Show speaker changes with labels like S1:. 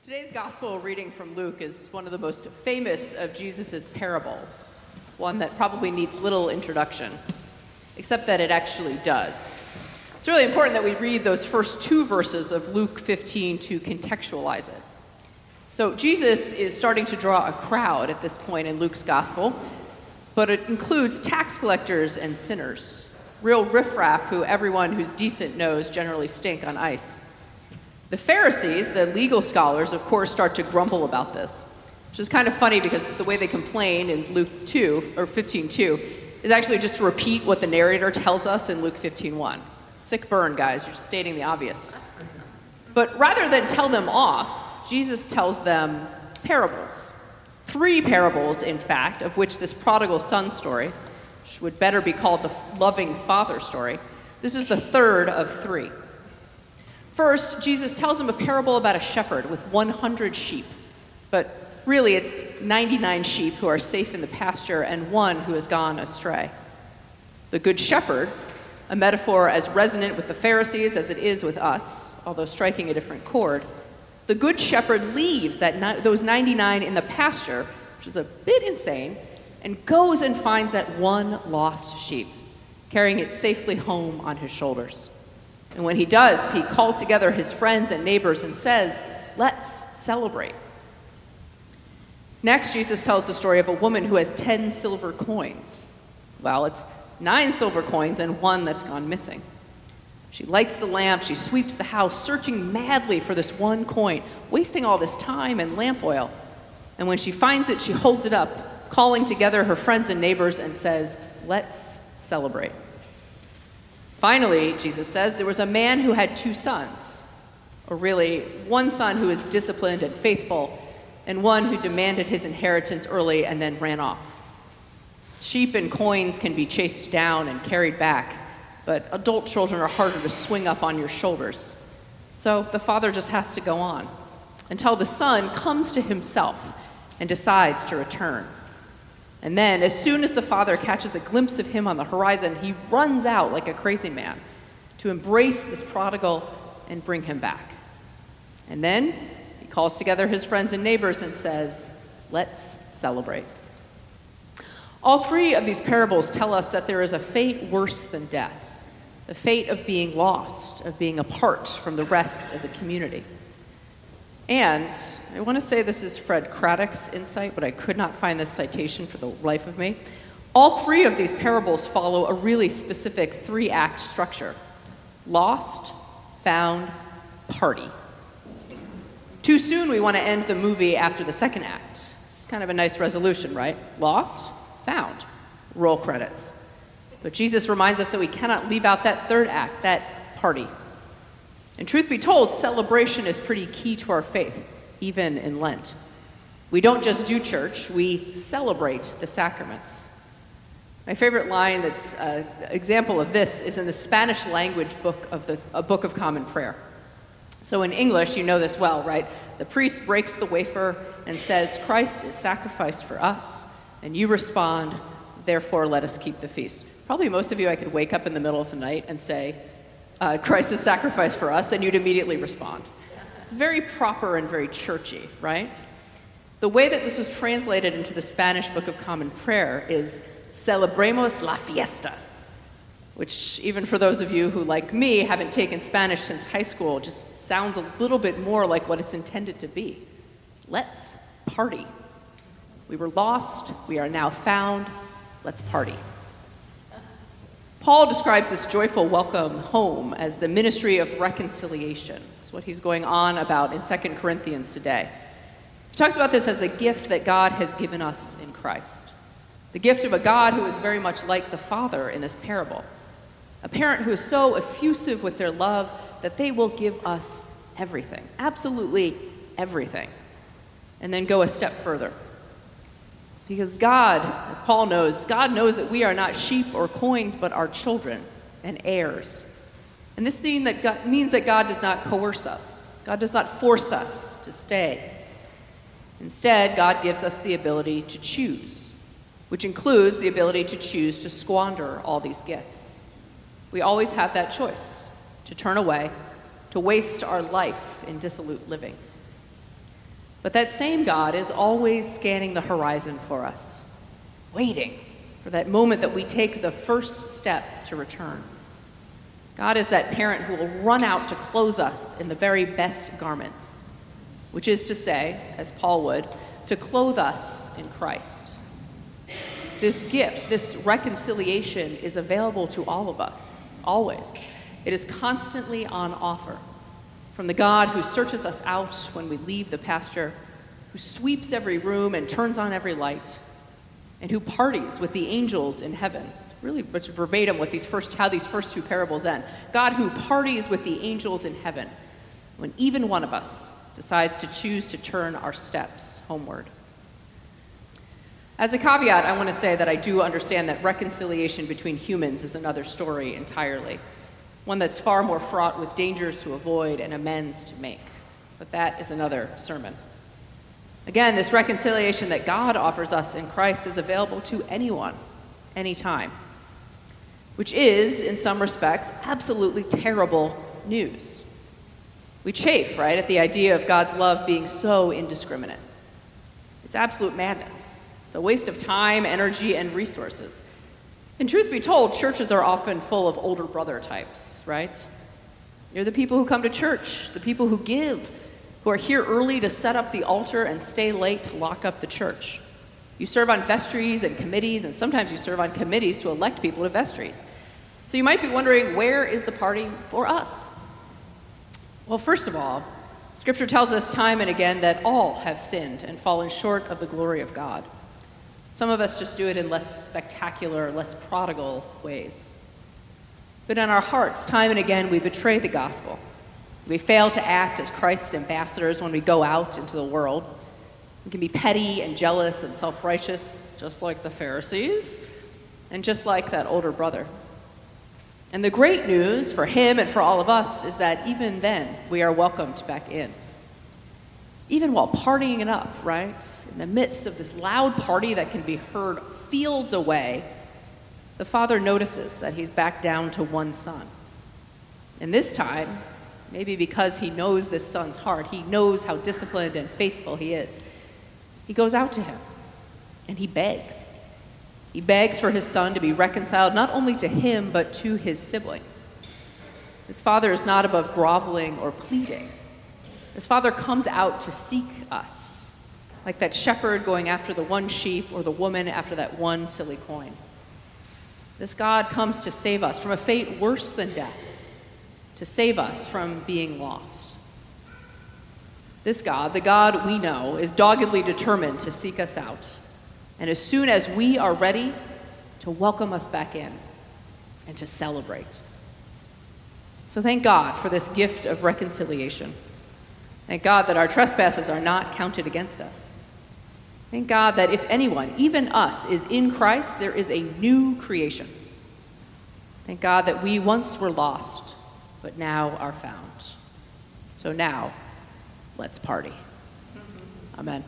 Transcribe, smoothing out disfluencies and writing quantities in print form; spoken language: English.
S1: Today's gospel reading from Luke is one of the most famous of Jesus' parables, one that probably needs little introduction, except that it actually does. It's really important that we read those first two verses of Luke 15 to contextualize it. So Jesus is starting to draw a crowd at this point in Luke's gospel, but it includes tax collectors and sinners, real riffraff who everyone who's decent knows generally stink on ice. The Pharisees, the legal scholars, of course, start to grumble about this, which is kind of funny because the way they complain in Luke 2, or 15:2, is actually just to repeat what the narrator tells us in Luke 15:1. Sick burn, guys, you're just stating the obvious. But rather than tell them off, Jesus tells them parables. 3 parables, in fact, of which this prodigal son story, which would better be called the loving father story, this is the third of 3. First, Jesus tells him a parable about a shepherd with 100 sheep, but really it's 99 sheep who are safe in the pasture and 1 who has gone astray. The good shepherd, a metaphor as resonant with the Pharisees as it is with us, although striking a different chord, the good shepherd leaves those 99 in the pasture, which is a bit insane, and goes and finds that 1 lost sheep, carrying it safely home on his shoulders. And when he does, he calls together his friends and neighbors and says, "Let's celebrate." Next, Jesus tells the story of a woman who has 10 silver coins. Well, it's 9 silver coins and 1 that's gone missing. She lights the lamp, she sweeps the house, searching madly for this 1 coin, wasting all this time and lamp oil. And when she finds it, she holds it up, calling together her friends and neighbors and says, "Let's celebrate." Finally, Jesus says, there was a man who had 2 sons, or really 1 son who was disciplined and faithful, and 1 who demanded his inheritance early and then ran off. Sheep and coins can be chased down and carried back, but adult children are harder to swing up on your shoulders. So the father just has to go on until the son comes to himself and decides to return. And then, as soon as the father catches a glimpse of him on the horizon, he runs out like a crazy man to embrace this prodigal and bring him back. And then he calls together his friends and neighbors and says, "Let's celebrate." All 3 of these parables tell us that there is a fate worse than death, the fate of being lost, of being apart from the rest of the community. And I want to say this is Fred Craddock's insight, but I could not find this citation for the life of me. All 3 of these parables follow a really specific 3-act structure: lost, found, party. Too soon we want to end the movie after the 2nd act. It's kind of a nice resolution, right? Lost, found, roll credits. But Jesus reminds us that we cannot leave out that 3rd act, that party. And truth be told, celebration is pretty key to our faith, even in Lent. We don't just do church, we celebrate the sacraments. My favorite line that's an example of this is in the Spanish language book of a Book of Common Prayer. So in English, you know this well, right? The priest breaks the wafer and says, "Christ is sacrificed for us," and you respond, "Therefore let us keep the feast." Probably most of you, I could wake up in the middle of the night and say, "Christ is sacrificed for us," and you'd immediately respond. It's very proper and very churchy, right? The way that this was translated into the Spanish Book of Common Prayer is "Celebremos la fiesta," which even for those of you who, like me, haven't taken Spanish since high school, just sounds a little bit more like what it's intended to be. Let's party. We were lost, we are now found, let's party. Paul describes this joyful welcome home as the ministry of reconciliation. That's what he's going on about in 2 Corinthians today. He talks about this as the gift that God has given us in Christ. The gift of a God who is very much like the Father in this parable. A parent who is so effusive with their love that they will give us everything, absolutely everything. And then go a step further. Because God, as Paul knows, God knows that we are not sheep or coins, but our children and heirs. And this means that God does not coerce us. God does not force us to stay. Instead, God gives us the ability to choose, which includes the ability to choose to squander all these gifts. We always have that choice, to turn away, to waste our life in dissolute living. But that same God is always scanning the horizon for us, waiting for that moment that we take the first step to return. God is that parent who will run out to clothe us in the very best garments, which is to say, as Paul would, to clothe us in Christ. This gift, this reconciliation, is available to all of us, always. It is constantly on offer from the God who searches us out when we leave the pasture, who sweeps every room and turns on every light, and who parties with the angels in heaven. It's really much verbatim what how these first two parables end. God who parties with the angels in heaven when even one of us decides to choose to turn our steps homeward. As a caveat, I want to say that I do understand that reconciliation between humans is another story entirely, one that's far more fraught with dangers to avoid and amends to make. But that is another sermon. Again, this reconciliation that God offers us in Christ is available to anyone, anytime, which is, in some respects, absolutely terrible news. We chafe, right, at the idea of God's love being so indiscriminate. It's absolute madness. It's a waste of time, energy, and resources. And truth be told, churches are often full of older brother types, right? You're the people who come to church, the people who give, who are here early to set up the altar and stay late to lock up the church. You serve on vestries and committees, and sometimes you serve on committees to elect people to vestries. So you might be wondering, where is the party for us? Well, first of all, Scripture tells us time and again that all have sinned and fallen short of the glory of God. Some of us just do it in less spectacular, less prodigal ways. But in our hearts, time and again, we betray the gospel. We fail to act as Christ's ambassadors when we go out into the world. We can be petty and jealous and self-righteous, just like the Pharisees, and just like that older brother. And the great news for him and for all of us is that even then, we are welcomed back in. Even while partying it up, right? In the midst of this loud party that can be heard fields away, the Father notices that he's back down to one son. And this time, maybe because he knows this son's heart, he knows how disciplined and faithful he is, he goes out to him and he begs. He begs for his son to be reconciled not only to him, but to his sibling. His Father is not above groveling or pleading. His Father comes out to seek us, like that shepherd going after the one sheep or the woman after that one silly coin. This God comes to save us from a fate worse than death, to save us from being lost. This God, the God we know, is doggedly determined to seek us out, and as soon as we are ready, to welcome us back in and to celebrate. So thank God for this gift of reconciliation. Thank God that our trespasses are not counted against us. Thank God that if anyone, even us, is in Christ, there is a new creation. Thank God that we once were lost, but now are found. So now, let's party. Amen.